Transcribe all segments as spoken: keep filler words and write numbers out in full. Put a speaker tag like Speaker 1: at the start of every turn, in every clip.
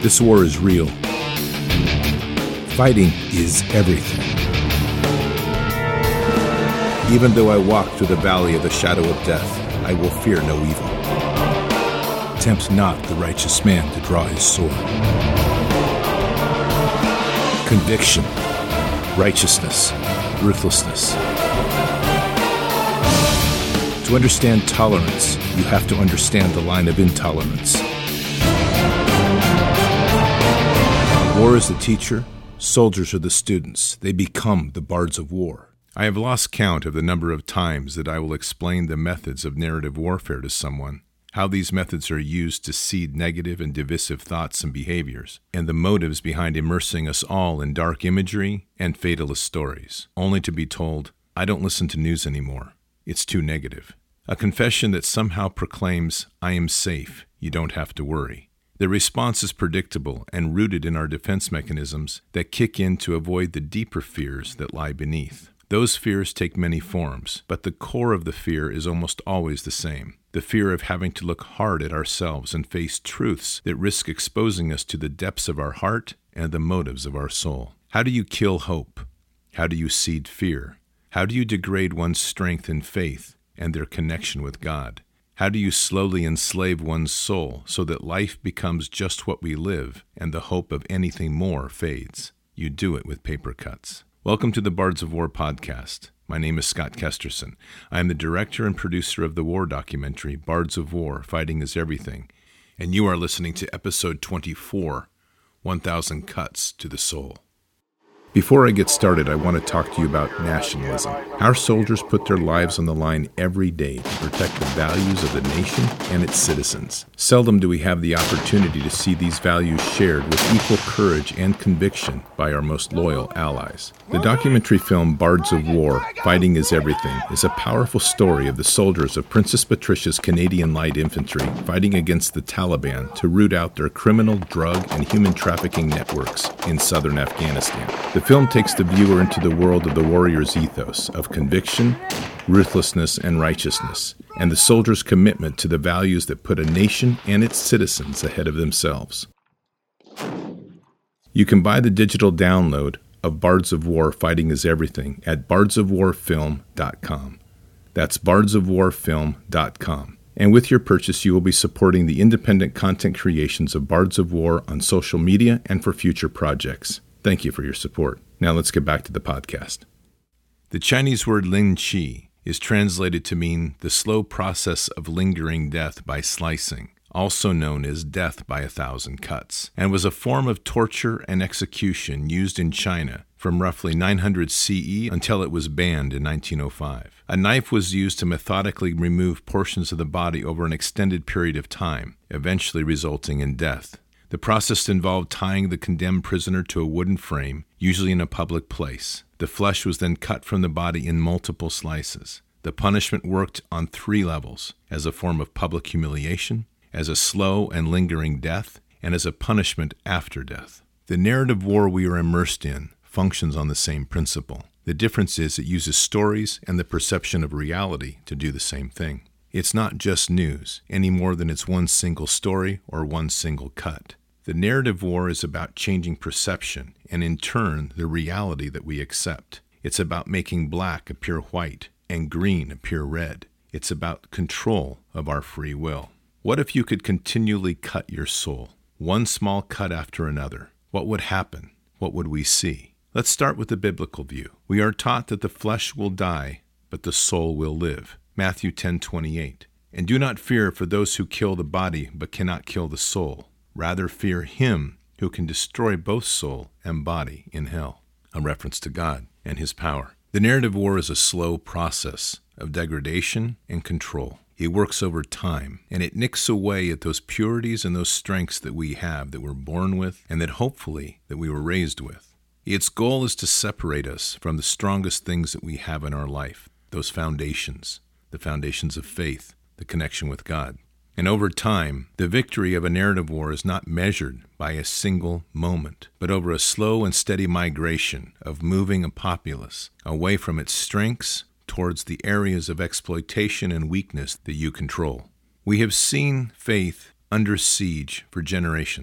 Speaker 1: This war is real. Fighting is everything. Even though I walk through the valley of the shadow of death, I will fear no evil. Tempt not the righteous man to draw his sword. Conviction, righteousness, ruthlessness. To understand tolerance, you have to understand the line of intolerance. War is the teacher, soldiers are the students. They become the bards of war. I have lost count of the number of times that I will explain the methods of narrative warfare to someone, how these methods are used to seed negative and divisive thoughts and behaviors, and the motives behind immersing us all in dark imagery and fatalist stories, only to be told, I don't listen to news anymore. It's too negative. A confession that somehow proclaims, I am safe, you don't have to worry. The response is predictable and rooted in our defense mechanisms that kick in to avoid the deeper fears that lie beneath. Those fears take many forms, but the core of the fear is almost always the same. The fear of having to look hard at ourselves and face truths that risk exposing us to the depths of our heart and the motives of our soul. How do you kill hope? How do you seed fear? How do you degrade one's strength in faith and their connection with God? How do you slowly enslave one's soul so that life becomes just what we live and the hope of anything more fades? You do it with paper cuts. Welcome to the Bards of War podcast. My name is Scott Kesterson. I am the director and producer of the war documentary, Bards of War, Fighting is Everything, and you are listening to episode twenty-four, one thousand Cuts to the Soul. Before I get started, I want to talk to you about nationalism. Our soldiers put their lives on the line every day to protect the values of the nation and its citizens. Seldom do we have the opportunity to see these values shared with equal courage and conviction by our most loyal allies. The documentary film Bards of War, Fighting is Everything, is a powerful story of the soldiers of Princess Patricia's Canadian Light Infantry fighting against the Taliban to root out their criminal, drug, and human trafficking networks in southern Afghanistan. The film takes the viewer into the world of the warrior's ethos of conviction, ruthlessness, and righteousness, and the soldier's commitment to the values that put a nation and its citizens ahead of themselves. You can buy the digital download of Bards of War, Fighting is Everything at bards of war film dot com. That's bards of war film dot com. And with your purchase, you will be supporting the independent content creations of Bards of War on social media and for future projects. Thank you for your support. Now let's get back to the podcast. The Chinese word lin qi is translated to mean the slow process of lingering death by slicing, also known as death by a thousand cuts, and was a form of torture and execution used in China from roughly nine hundred C E until it was banned in nineteen oh five. A knife was used to methodically remove portions of the body over an extended period of time, eventually resulting in death. The process involved tying the condemned prisoner to a wooden frame, usually in a public place. The flesh was then cut from the body in multiple slices. The punishment worked on three levels: as a form of public humiliation, as a slow and lingering death, and as a punishment after death. The narrative war we are immersed in functions on the same principle. The difference is it uses stories and the perception of reality to do the same thing. It's not just news, any more than it's one single story or one single cut. The narrative war is about changing perception and, in turn, the reality that we accept. It's about making black appear white and green appear red. It's about control of our free will. What if you could continually cut your soul, one small cut after another? What would happen? What would we see? Let's start with the biblical view. We are taught that the flesh will die, but the soul will live. Matthew ten twenty-eight. And do not fear for those who kill the body but cannot kill the soul. Rather fear him who can destroy both soul and body in hell. A reference to God and his power. The narrative war is a slow process of degradation and control. It works over time, and it nicks away at those purities and those strengths that we have, that we're born with, and that hopefully that we were raised with. Its goal is to separate us from the strongest things that we have in our life, those foundations. The foundations of faith, the connection with God. And over time, the victory of a narrative war is not measured by a single moment, but over a slow and steady migration of moving a populace away from its strengths towards the areas of exploitation and weakness that you control. We have seen faith under siege for generations,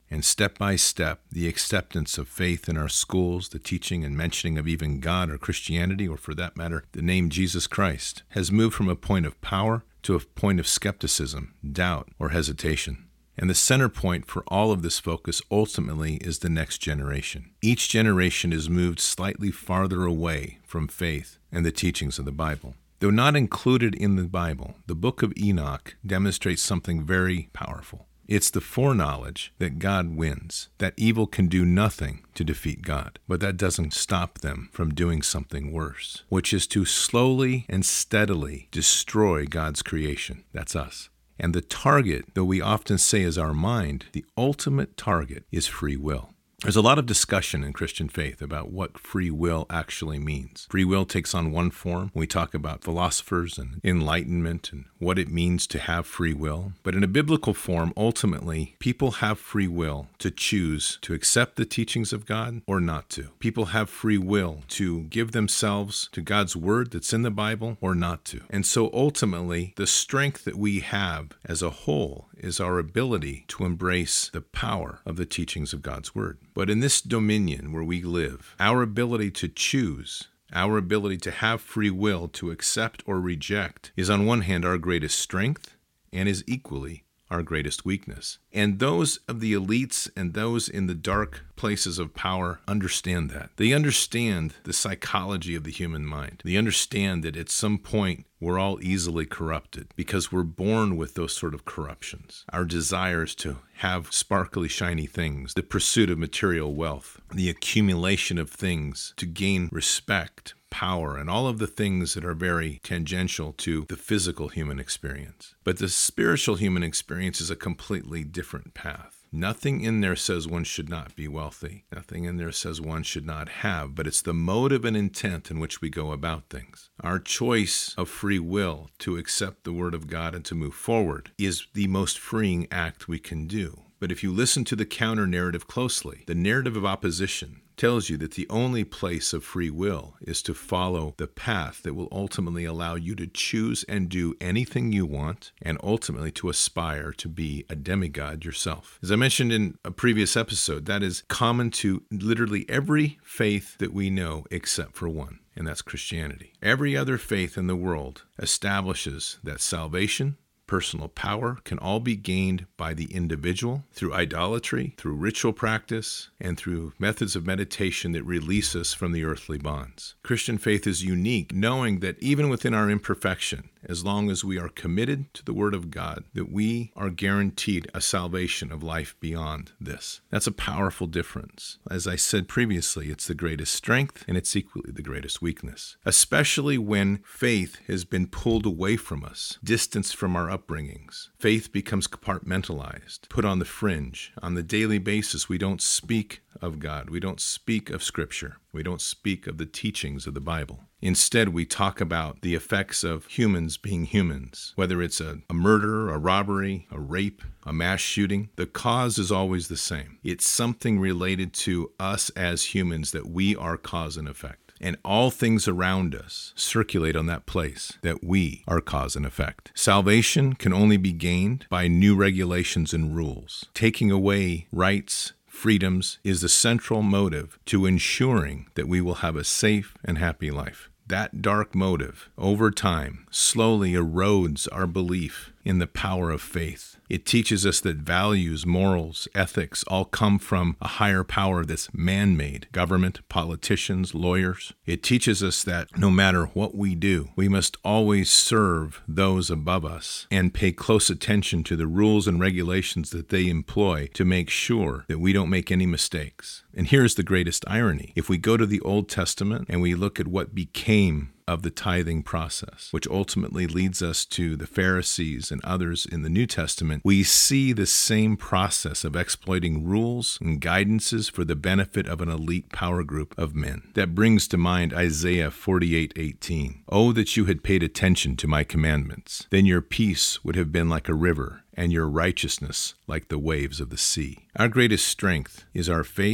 Speaker 1: And step by step, the acceptance of faith in our schools, the teaching and mentioning of even God or Christianity, or for that matter, the name Jesus Christ, has moved from a point of power to a point of skepticism, doubt, or hesitation. And the center point for all of this focus ultimately is the next generation. Each generation is moved slightly farther away from faith and the teachings of the Bible. Though not included in the Bible, the book of Enoch demonstrates something very powerful. It's the foreknowledge that God wins, that evil can do nothing to defeat God. But that doesn't stop them from doing something worse, which is to slowly and steadily destroy God's creation. That's us. And the target, though we often say is our mind, the ultimate target is free will. There's a lot of discussion in Christian faith about what free will actually means. Free will takes on one form. We talk about philosophers and enlightenment and what it means to have free will. But in a biblical form, ultimately, people have free will to choose to accept the teachings of God or not to. People have free will to give themselves to God's word that's in the Bible or not to. And so ultimately, the strength that we have as a whole is our ability to embrace the power of the teachings of God's word. But in this dominion where we live, our ability to choose, our ability to have free will to accept or reject is on one hand our greatest strength and is equally our greatest weakness. And those of the elites and those in the dark places of power understand that. They understand the psychology of the human mind. They understand that at some point we're all easily corrupted because we're born with those sort of corruptions. Our desires to have sparkly, shiny things, the pursuit of material wealth, the accumulation of things to gain respect, power, and all of the things that are very tangential to the physical human experience. But the spiritual human experience is a completely different path. Nothing in there says one should not be wealthy. Nothing in there says one should not have, but it's the motive and intent in which we go about things. Our choice of free will to accept the Word of God and to move forward is the most freeing act we can do. But if you listen to the counter-narrative closely, the narrative of opposition tells you that the only place of free will is to follow the path that will ultimately allow you to choose and do anything you want and ultimately to aspire to be a demigod yourself. As I mentioned in a previous episode, that is common to literally every faith that we know except for one, and that's Christianity. Every other faith in the world establishes that salvation, personal power can all be gained by the individual through idolatry, through ritual practice, and through methods of meditation that release us from the earthly bonds. Christian faith is unique, knowing that even within our imperfection, as long as we are committed to the Word of God, that we are guaranteed a salvation of life beyond this. That's a powerful difference. As I said previously, it's the greatest strength and it's equally the greatest weakness, especially when faith has been pulled away from us, distanced from our upbringings. Faith becomes compartmentalized, put on the fringe. On the daily basis, we don't speak of God. We don't speak of Scripture. We don't speak of the teachings of the Bible. Instead, we talk about the effects of humans being humans. Whether it's a, a murder, a robbery, a rape, a mass shooting, the cause is always the same. It's something related to us as humans that we are cause and effect. And all things around us circulate on that place that we are cause and effect. Salvation can only be gained by new regulations and rules. Taking away rights, freedoms is the central motive to ensuring that we will have a safe and happy life. That dark motive, over time, slowly erodes our belief in the power of faith. It teaches us that values, morals, ethics all come from a higher power that's man-made. Government, politicians, lawyers. It teaches us that no matter what we do, we must always serve those above us and pay close attention to the rules and regulations that they employ to make sure that we don't make any mistakes. And here's the greatest irony. If we go to the Old Testament and we look at what became of the tithing process, which ultimately leads us to the Pharisees and others in the New Testament, we see the same process of exploiting rules and guidances for the benefit of an elite power group of men. That brings to mind Isaiah forty-eight eighteen. Oh, that you had paid attention to my commandments. Then your peace would have been like a river, and your righteousness like the waves of the sea. Our greatest strength is our faith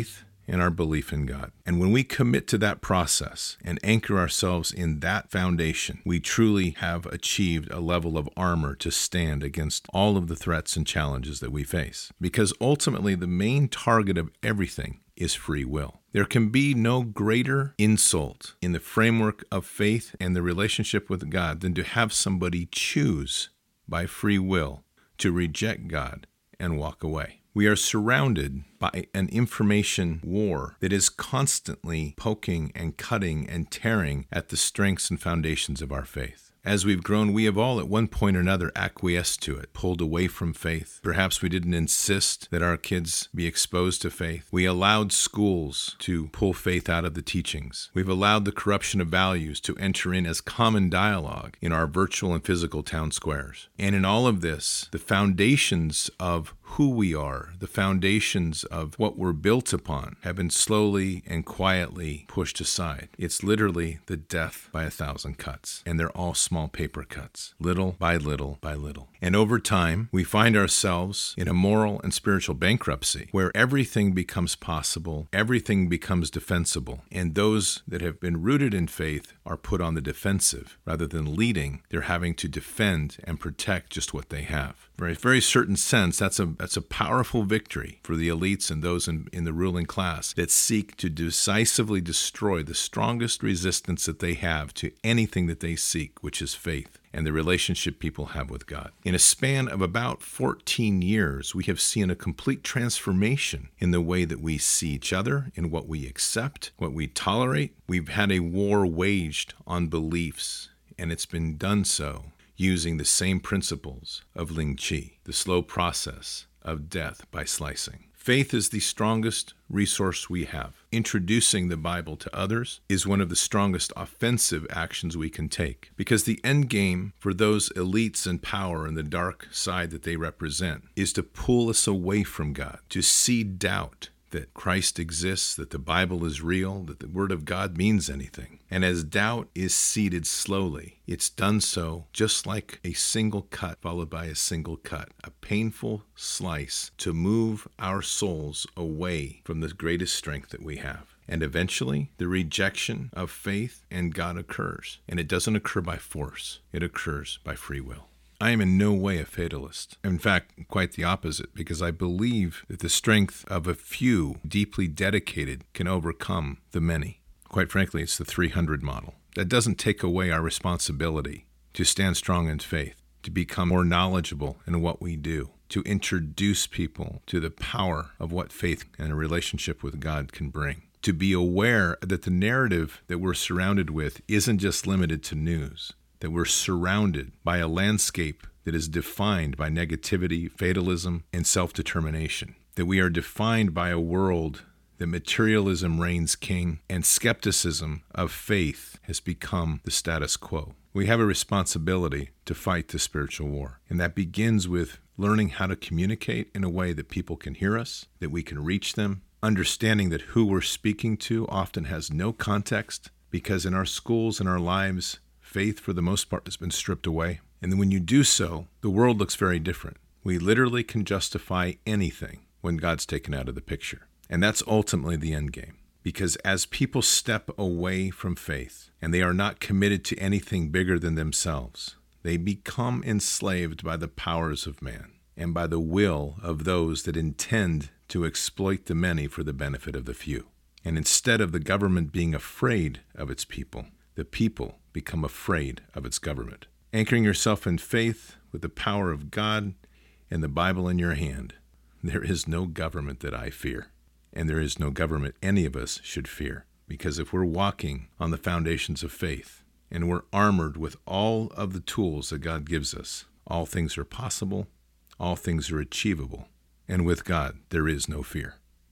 Speaker 1: and our belief in God. And when we commit to that process and anchor ourselves in that foundation, we truly have achieved a level of armor to stand against all of the threats and challenges that we face. Because ultimately, the main target of everything is free will. There can be no greater insult in the framework of faith and the relationship with God than to have somebody choose by free will to reject God and walk away. We are surrounded by an information war that is constantly poking and cutting and tearing at the strengths and foundations of our faith. As we've grown, we have all at one point or another acquiesced to it, pulled away from faith. Perhaps we didn't insist that our kids be exposed to faith. We allowed schools to pull faith out of the teachings. We've allowed the corruption of values to enter in as common dialogue in our virtual and physical town squares. And in all of this, the foundations of who we are, the foundations of what we're built upon, have been slowly and quietly pushed aside. It's literally the death by a thousand cuts, and they're all small paper cuts, little by little by little. And over time, we find ourselves in a moral and spiritual bankruptcy where everything becomes possible, everything becomes defensible, and those that have been rooted in faith are put on the defensive. Rather than leading, they're having to defend and protect just what they have. In a very certain sense, that's a that's a powerful victory for the elites and those in, in the ruling class that seek to decisively destroy the strongest resistance that they have to anything that they seek, which is faith and the relationship people have with God. In a span of about fourteen years, we have seen a complete transformation in the way that we see each other, in what we accept, what we tolerate. We've had a war waged on beliefs, and it's been done so using the same principles of Ling Chi, the slow process of death by slicing. Faith is the strongest resource we have. Introducing the Bible to others is one of the strongest offensive actions we can take, because the end game for those elites in power and the dark side that they represent is to pull us away from God, to seed doubt that Christ exists, that the Bible is real, that the Word of God means anything. And as doubt is seeded slowly, it's done so just like a single cut followed by a single cut, a painful slice to move our souls away from the greatest strength that we have. And eventually, the rejection of faith and God occurs. And it doesn't occur by force. It occurs by free will. I am in no way a fatalist. In fact, quite the opposite, because I believe that the strength of a few deeply dedicated can overcome the many. Quite frankly, it's the three hundred model. That doesn't take away our responsibility to stand strong in faith, to become more knowledgeable in what we do, to introduce people to the power of what faith and a relationship with God can bring, to be aware that the narrative that we're surrounded with isn't just limited to news, that we're surrounded by a landscape that is defined by negativity, fatalism, and self-determination, that we are defined by a world that materialism reigns king and skepticism of faith has become the status quo. We have a responsibility to fight the spiritual war, and that begins with learning how to communicate in a way that people can hear us, that we can reach them, understanding that who we're speaking to often has no context, because in our schools and our lives, faith, for the most part, has been stripped away. And then when you do so, the world looks very different. We literally can justify anything when God's taken out of the picture. And that's ultimately the end game. Because as people step away from faith, and they are not committed to anything bigger than themselves, they become enslaved by the powers of man and by the will of those that intend to exploit the many for the benefit of the few. And instead of the government being afraid of its people, the people become afraid of its government. Anchoring yourself in faith with the power of God and the Bible in your hand, there is no government that I fear, and there is no government any of us should fear, because if we're walking on the foundations of faith and we're armored with all of the tools that God gives us, all things are possible, all things are achievable, and with God there is no fear.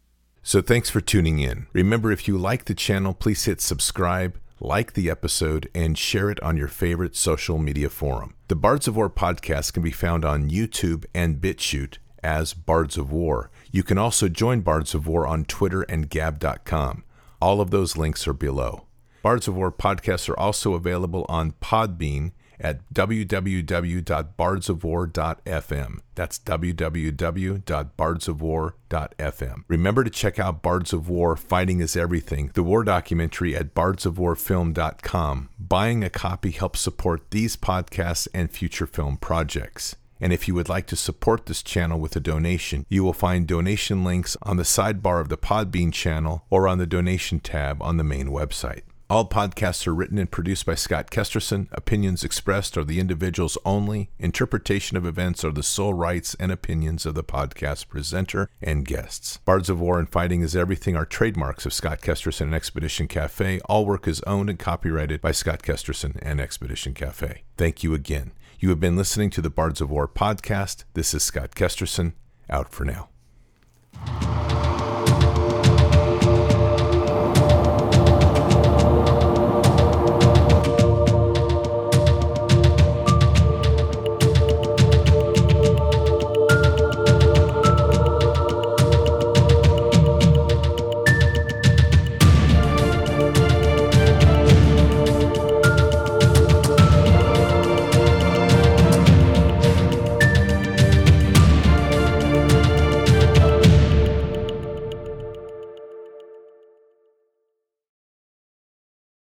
Speaker 1: So thanks for tuning in. Remember, if you like the channel, please hit subscribe, like the episode, and share it on your favorite social media forum. The Bards of War podcast can be found on YouTube and BitChute as Bards of War. You can also join Bards of War on Twitter and Gab dot com. All of those links are below. Bards of War podcasts are also available on Podbean at w w w dot bards of war dot f m. That's w w w dot bards of war dot f m. Remember to check out Bards of War Fighting is Everything, the war documentary, at bards of war film dot com. Buying a copy helps support these podcasts and future film projects. And if you would like to support this channel with a donation, you will find donation links on the sidebar of the Podbean channel or on the donation tab on the main website. All podcasts are written and produced by Scott Kesterson. Opinions expressed are the individual's only. Interpretation of events are the sole rights and opinions of the podcast presenter and guests. Bards of War and Fighting is Everything are trademarks of Scott Kesterson and Expedition Cafe. All work is owned and copyrighted by Scott Kesterson and Expedition Cafe. Thank you again. You have been listening to the Bards of War podcast. This is Scott Kesterson, out for now.